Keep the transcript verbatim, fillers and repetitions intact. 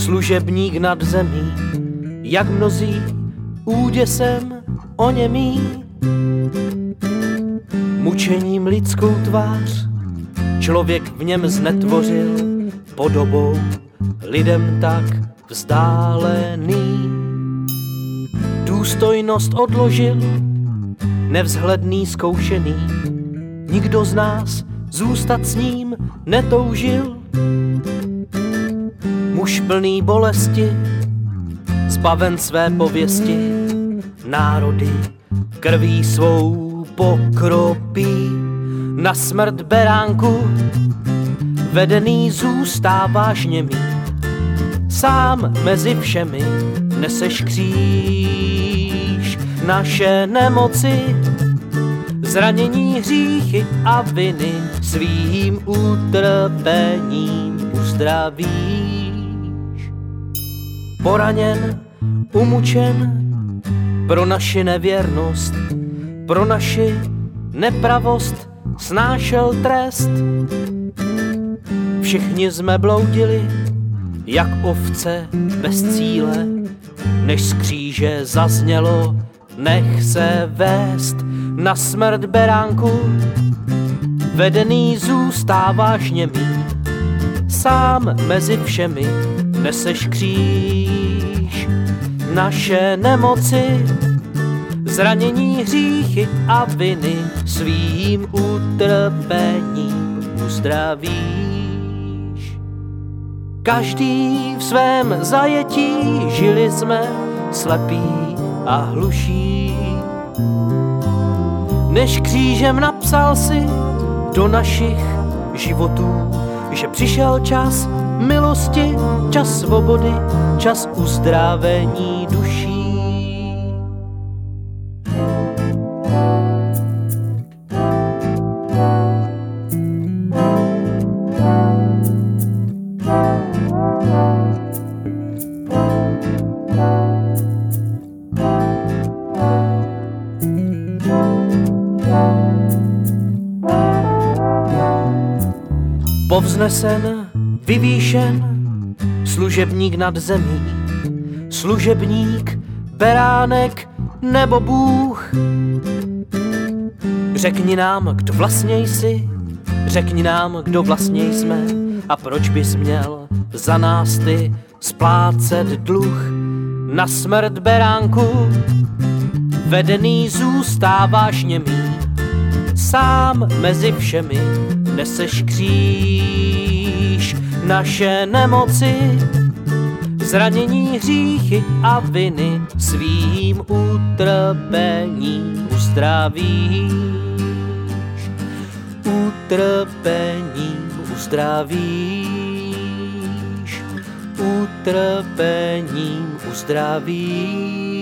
služebník nad zemí, jak mnozí úděsem oněmí. Mučením lidskou tvář člověk v něm znetvořil, podobou lidem tak vzdálený. Důstojnost odložil, nevzhledný, zkoušený, nikdo z nás zůstat s ním netoužil. Muž plný bolesti, zbaven své pověsti, národy krví svou pokropí. Na smrt beránku vedený zůstáváš němý, sám mezi všemi neseš kříž. Naše nemoci, zranění, hříchy a viny svým utrpením uzdravíš. Poraněn, umučen pro naši nevěrnost, pro naši nepravost snášel trest. Všichni jsme bloudili, jak ovce bez cíle, než z kříže zaznělo, nech se vést. Na smrt beránku vedený zůstáváš němý, sám mezi všemi neseš kříž. Naše nemoci, zranění, hříchy a viny svým utrpením uzdravíš. Každý v svém zajetí žili jsme slepí a hluší, než křížem napsal si do našich životů, že přišel čas milosti, čas svobody, čas uzdravení duší. Povznesen, vyvýšen, služebník nad zemí, služebník, beránek nebo Bůh. Řekni nám, kdo vlastně jsi, řekni nám, kdo vlastně jsme a proč bys měl za nás ty splácet dluh. Na smrt beránku vedený zůstáváš němý, sám mezi všemi neseš kříž. Naše nemoci, zranění, hříchy a viny svým utrpením uzdravíš. Utrpením uzdravíš. Utrpením uzdravíš.